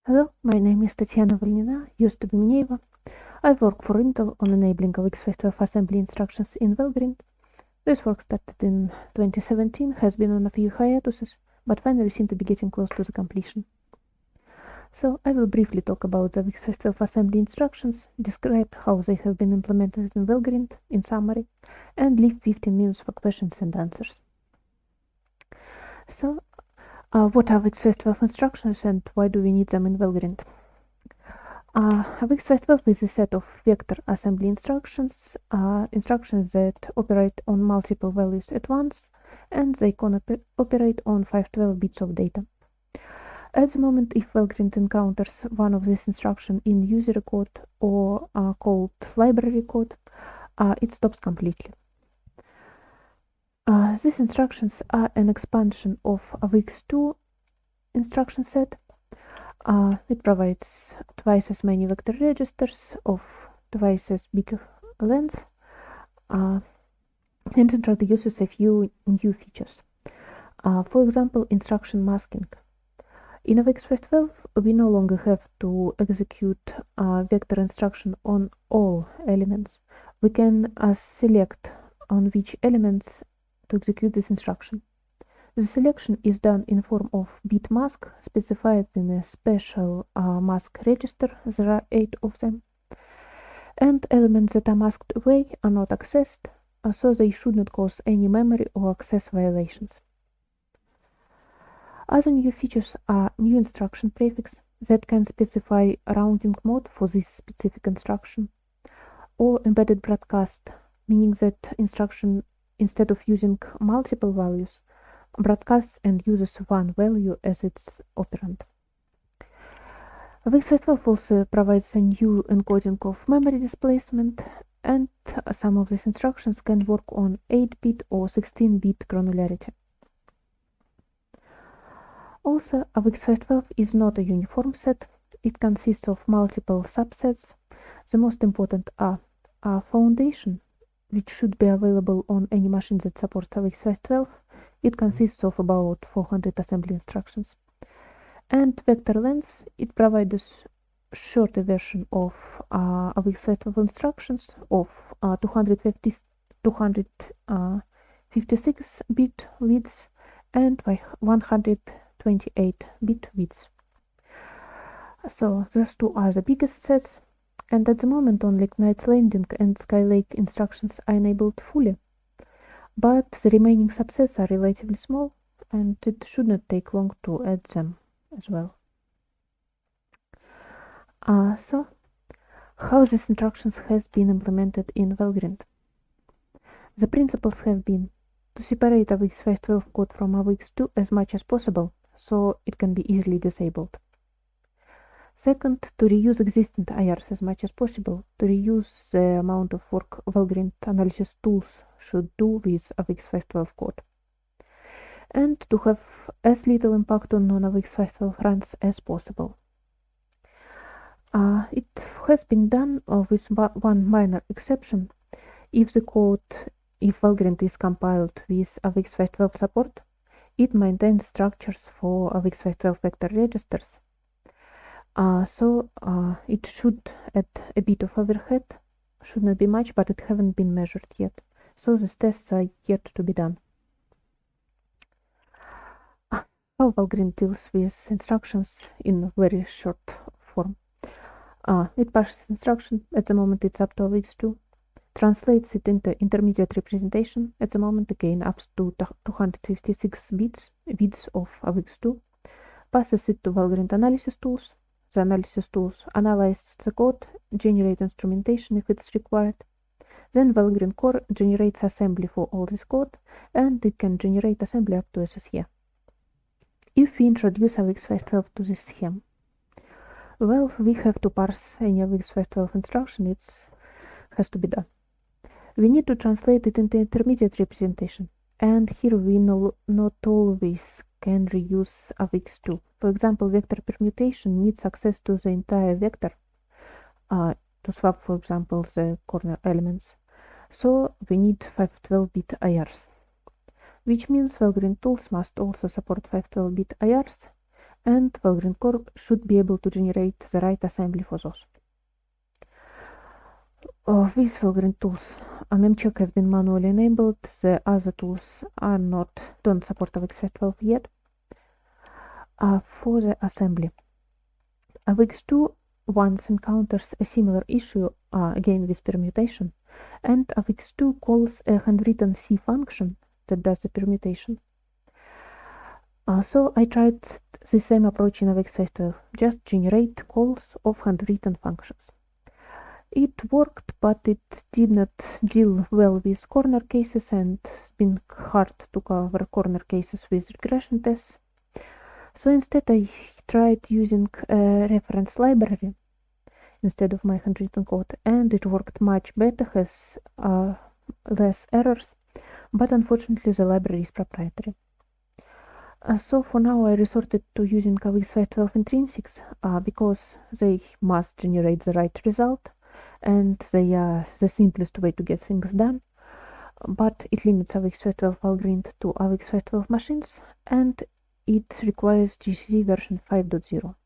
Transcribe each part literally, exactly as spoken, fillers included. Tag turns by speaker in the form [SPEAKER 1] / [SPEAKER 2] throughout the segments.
[SPEAKER 1] Hello, my name is Tatiana Volnina, used to be Mineva. I work for Intel on enabling of x fifty-twelve assembly instructions in Valgrind. This work started in twenty seventeen, has been on a few hiatuses, but finally seemed to be getting close to the completion. So I will briefly talk about the x fifty-twelve assembly instructions, describe how they have been implemented in Valgrind in summary, and leave fifteen minutes for questions and answers. So, uh, what are x fifty-twelve instructions and why do we need them in Valgrind? Uh, x fifty-twelve is a set of vector assembly instructions, uh, instructions that operate on multiple values at once, and they can op operate on five hundred twelve bits of data. At the moment, if Valgrind encounters one of these instructions in user code or uh, called library code, uh, it stops completely. Uh, these instructions are an expansion of a v x two instruction set. Uh, it provides twice as many vector registers of twice as big length uh, and introduces a few new features. Uh, for example, instruction masking. In x fifty-twelve, we no longer have to execute a vector instruction on all elements. We can uh, select on which elements to execute this instruction. The selection is done in form of bit mask, specified in a special uh, mask register. There are eight of them. And elements that are masked away are not accessed, uh, so they should not cause any memory or access violations. Other new features are new instruction prefix that can specify rounding mode for this specific instruction, or embedded broadcast, meaning that instruction, instead of using multiple values, broadcasts and uses one value as its operand. x fifty-twelve also provides a new encoding of memory displacement, and some of these instructions can work on eight bit or sixteen bit granularity. Also, x fifty-twelve is not a uniform set. It consists of multiple subsets. The most important are a foundation, which should be available on any machine that supports x fifty-twelve. It consists of about four hundred assembly instructions. And vector length, it provides a shorter version of uh, x fifty-twelve instructions of uh, two hundred fifty-six bit width and one hundred twenty-eight bit width. So those two are the biggest sets, and at the moment only Knight's Landing and Skylake instructions are enabled fully. But the remaining subsets are relatively small, and it should not take long to add them as well. Uh, so, how these instructions has been implemented in Valgrind? The principles have been to separate a x fifty-twelve code from a v x two as much as possible, so it can be easily disabled. Second, to reuse existing I Rs as much as possible, to reuse the amount of work Valgrind analysis tools should do with a x fifty-twelve code. And to have as little impact on non x fifty-twelve runs as possible. Uh, it has been done uh, with one minor exception. If the code, if Valgrind is compiled with a x fifty-twelve support, it maintains structures for a x fifty-twelve vector registers. Uh, so uh, it should add a bit of overhead, should not be much, but it haven't been measured yet. So these tests are yet to be done. Uh, how Valgrind deals with instructions in very short form. Uh, it passes instruction, at the moment it's up to v x two, translates it into intermediate representation, at the moment again up to two hundred fifty-six bits, width of v x two, passes it to Valgrind analysis tools. The analysis tools analyze the code, generate instrumentation if it's required. Then Valgrind core generates assembly for all this code, and it can generate assembly up to S S here. If we introduce a x fifty-twelve to this scheme, well, we have to parse any x fifty-twelve instruction, it has to be done. We need to translate it into intermediate representation, and here we no, not always can reuse a v x two. For example, vector permutation needs access to the entire vector uh, to swap, for example, the corner elements. So we need five hundred twelve bit I Rs, which means Valgrind tools must also support five hundred twelve bit I Rs, and Valgrind Core should be able to generate the right assembly for those. Uh, with Valgrind tools, a memcheck has been manually enabled. The other tools are not don't support AVX twelve yet. Uh, for the assembly, AVX two once encounters a similar issue, uh, again with permutation, and AVX two calls a handwritten C function that does the permutation. Uh, so I tried the same approach in AVX twelve, just generate calls of handwritten functions. It worked, but it did not deal well with corner cases, and it's been hard to cover corner cases with regression tests. So instead I tried using a reference library instead of my handwritten code, and it worked much better, has uh, less errors, but unfortunately the library is proprietary. Uh, so for now I resorted to using AVX twelve intrinsics uh, because they must generate the right result, and they are the simplest way to get things done, but it limits AVX twelve Valgrind to AVX twelve machines, and it requires G C C version five point zero.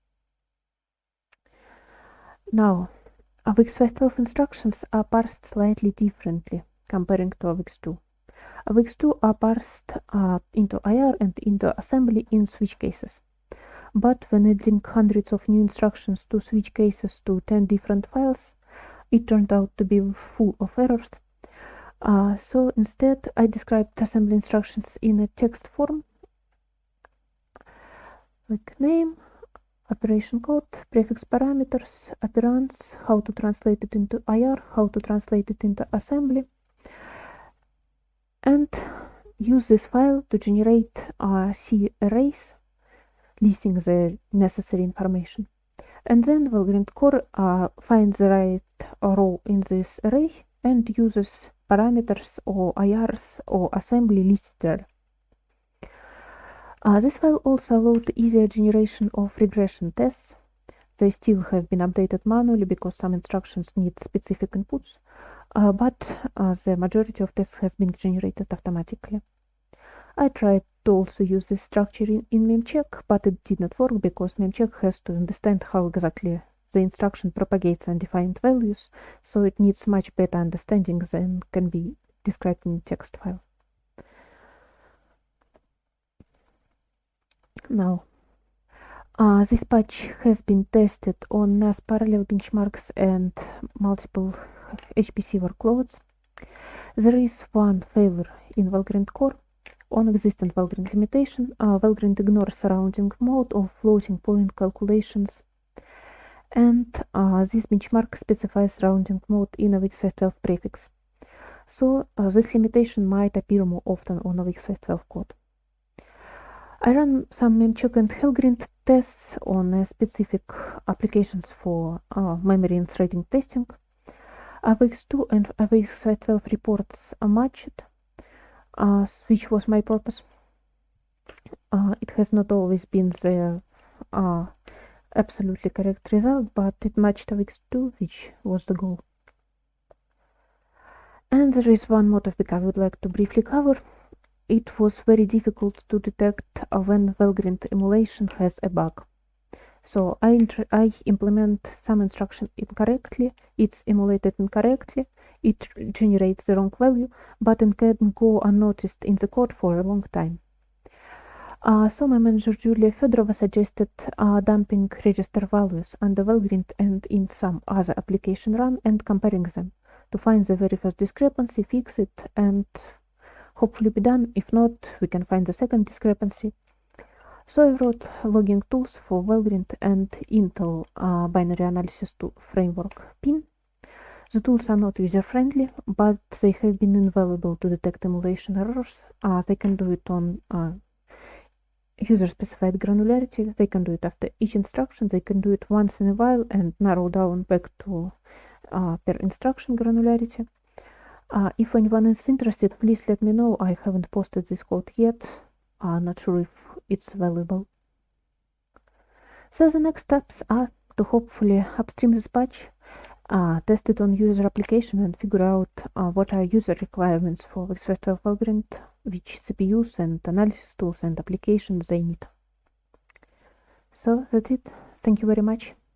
[SPEAKER 1] Now, AVX twelve instructions are parsed slightly differently comparing to AVX two. AVX two are parsed uh, into I R and into assembly in switch cases. But when adding hundreds of new instructions to switch cases to ten different files, it turned out to be full of errors. Uh, so instead, I described assembly instructions in a text form, like name, operation code, prefix parameters, operands, how to translate it into I R, how to translate it into assembly, and use this file to generate uh, C arrays listing the necessary information. And then Valgrind Core uh, finds the right row in this array and uses parameters or I Rs or assembly listed there. Uh, this file also allowed the easier generation of regression tests. They still have been updated manually because some instructions need specific inputs, uh, but uh, the majority of tests has been generated automatically. I tried to also use this structure in, in memcheck, but it did not work because memcheck has to understand how exactly the instruction propagates undefined values, so it needs much better understanding than can be described in a text file. Now, uh, this patch has been tested on N A S parallel benchmarks and multiple H P C workloads. There is one failure in Valgrind Core. On existing Valgrind limitation, uh, Valgrind ignores surrounding mode of floating point calculations, and uh, this benchmark specifies surrounding mode in AVX twelve prefix. So uh, this limitation might appear more often on AVX twelve code. I ran some memcheck and Helgrind tests on uh, specific applications for uh, memory and threading testing. AVX two and AVX twelve reports are matched, uh, which was my purpose. Uh, it has not always been the uh, absolutely correct result, but it matched AVX two, which was the goal. And there is one more topic I would like to briefly cover. It was very difficult to detect uh, when Valgrind emulation has a bug. So I, I implement some instruction incorrectly, it's emulated incorrectly, it generates the wrong value, but it can go unnoticed in the code for a long time. Uh, so my manager Julia Fedorova suggested uh, dumping register values under Valgrind and in some other application run and comparing them to find the very first discrepancy, fix it, and hopefully be done. If not, we can find the second discrepancy. So I wrote logging tools for Valgrind and Intel uh, binary analysis tool framework pin. The tools are not user-friendly, but they have been invaluable to detect emulation errors. Uh, they can do it on uh, user-specified granularity. They can do it after each instruction. They can do it once in a while and narrow down back to uh, per instruction granularity. Uh, if anyone is interested, please let me know. I haven't posted this code yet. I'm not sure if it's valuable. So the next steps are to hopefully upstream this patch, uh, test it on user application, and figure out uh, what are user requirements for AVX twelve Valgrind, which C P Us and analysis tools and applications they need. So that's it. Thank you very much.